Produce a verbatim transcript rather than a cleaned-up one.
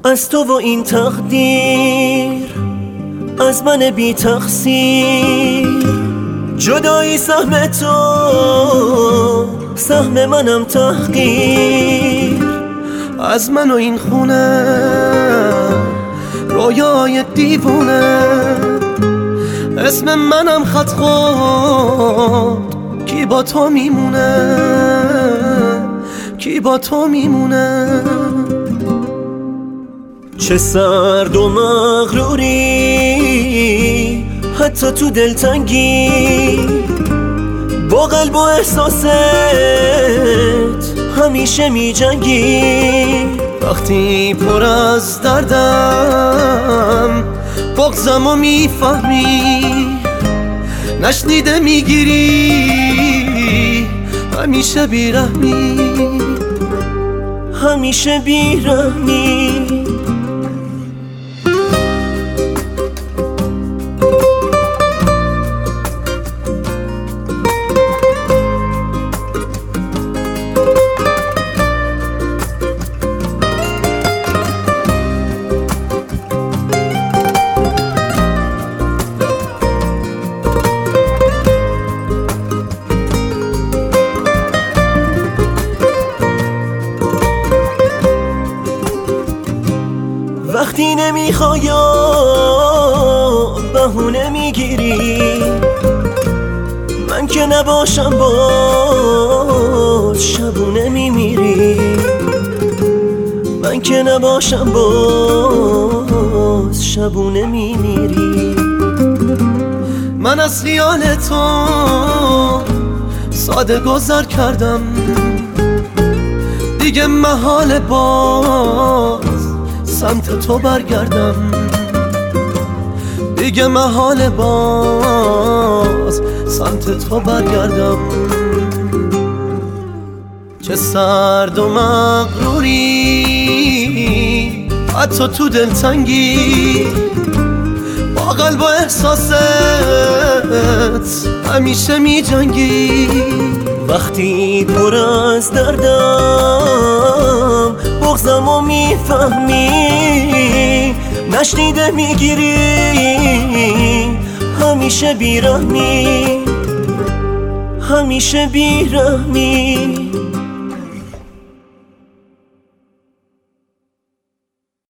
از تو و این تقدیر، از من بی تقصیر. جدایی سهم تو، سهم منم تحقیر. از من و این خونه رویای دیوونه، اسم منم خط خود. کی با تو میمونه، کی با تو میمونه. چه سرد و مغروری حتی تو دلتنگی، با قلب و احساست همیشه می جنگی. وقتی پر از دردم بغضم و میفهمی، نشنیده میگیری همیشه بیرحمی، همیشه بیرحمی. وقتی نمیخوای بهونه میگیری، من که نباشم باز شبونه میمیری. من که نباشم باز شبونه میمیری. من از خیال تو ساده گذر کردم، دیگه محال باز سمت تو برگردم. دیگه محال باز سمت تو برگردم. چه سرد و مغروری حتی تو دلتنگی، با قلب و احساست همیشه می جنگی. وقتی پر از دردم بغضم و میفهمی، نشنیده میگیری همیشه بیرحمی، همیشه بیرحمی.